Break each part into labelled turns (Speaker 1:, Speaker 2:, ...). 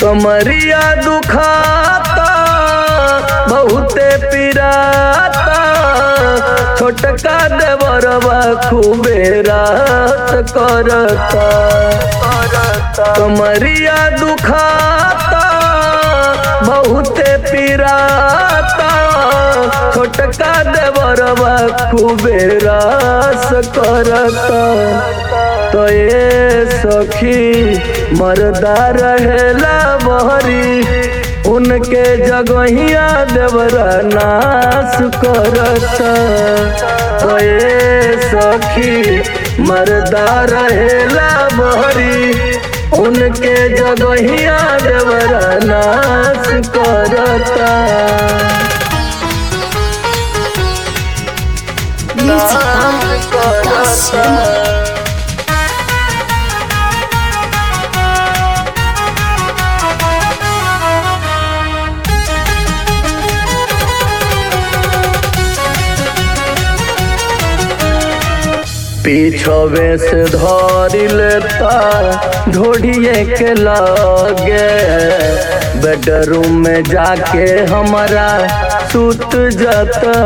Speaker 1: कमरिया दुखाता बहुते पिराता, छोटका देवरवा खूबे रात करता। कमरिया दुखाता बहुते पिराता, छोटका देवरवा खूबे रास करता। तो ये सखी मर्दा रहेला बहरी, उनके जगहिया देवरा नाश करता। तो ये सखी मर्दा रहेला बहरी, उनके जगहिया देवरा नाश करता। पीछवे से धरी लेता ढोढ़िए के लगे, बेडरूम में जाके हमारा सुत जाता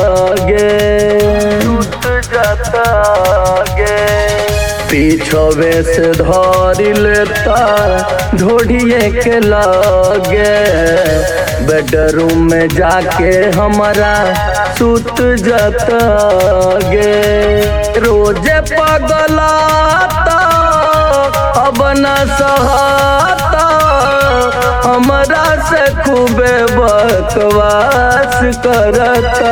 Speaker 1: गे। पीछवे से धरी लेता ढोढ़िए के लगे, बेडरूम में जाके हमारा सुत जाता गे। रोजे पगलाता अब न सहाता, हमरा से खूबे बकवास करता।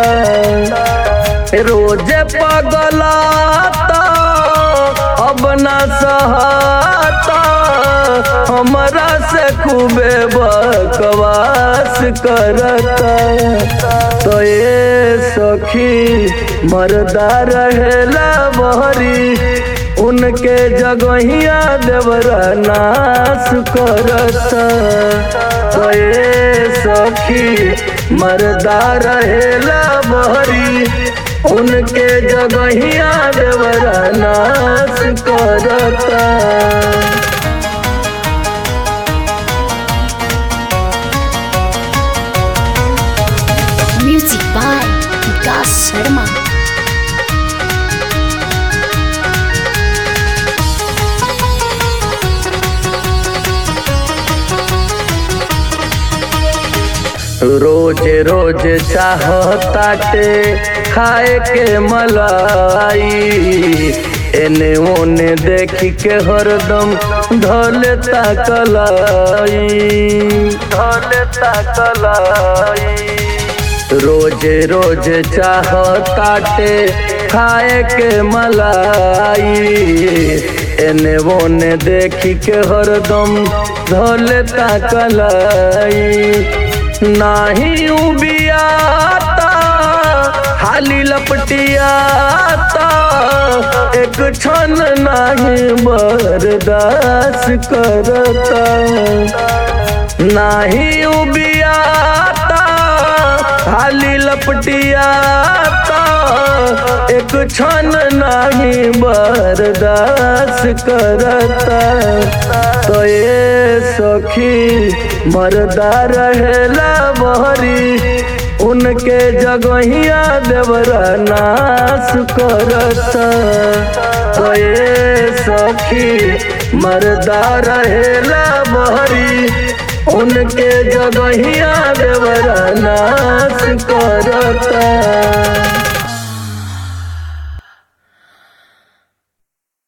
Speaker 1: रोजे पगलाता अब न सहाता, हमरा से खूबे बकवास करता। तो ये सखी मर्दा रहेला बहरी, उनके जगहिया देवरा नाश करता। तो ये सखी मर्दा रहेला बहरी, उनके जगहिया देवरा नाश करता।
Speaker 2: Music by Vikas Sharma.
Speaker 1: रोज रोज चाहताटे खाए के मलाई, एने ओने देखी के हरदम धलेता कलाई। रोज रोज चाहताटे खाए के मलाई, एने ओने देखी के हरदम धलेता कलाई। नाही उबियाता हाली लपटियाता, एक क्षण नाही बर्दाश्त करता। नाही उबियाता हाली लपटियाता, एक क्षण नाही बर्दाश्त करता। तो ये सखी मर्दा रहेला बहरी, उनके जगहिया देवरा नाश करता। तो ये सखी मर्दा रहेला बहरी, उनके जगहिया देवरा नाश करता।